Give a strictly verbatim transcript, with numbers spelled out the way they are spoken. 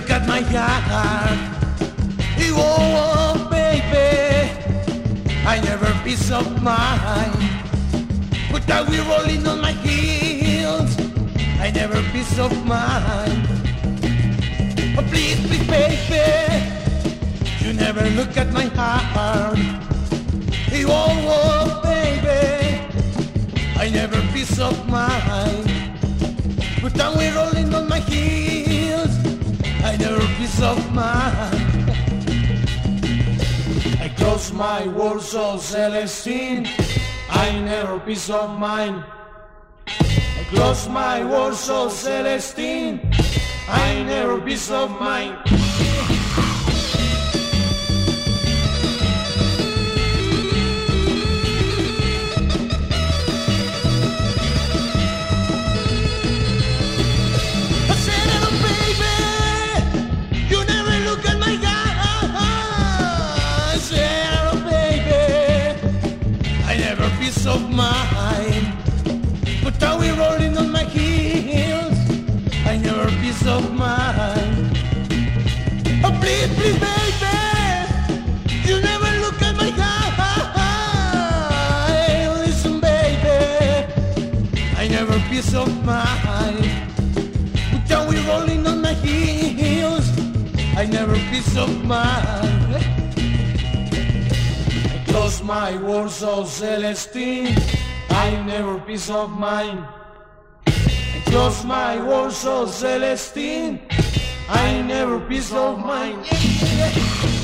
look at my heart. Oh, baby, I never peace of mind. But I will rolling on my heels, I never peace of mind. Oh, please, please, baby, you never look at my heart. Oh, baby, I never peace of mind. But I will rolling on my heels, I never peace of mind. I close my world so Celestine, I never peace of mind. I close my world so Celestine, I never peace of mind. I said, hello, baby, you never look at my guy. Peace of mind, but now we're rolling on my heels, I never peace of mind. Oh, please, please, baby, you never look at my eye. Listen, baby, I never peace of mind, but now we're rolling on my heels, I never peace of mind. Close my world so Celestine, I never peace of mind. I close my world so Celestine, I never peace of mind.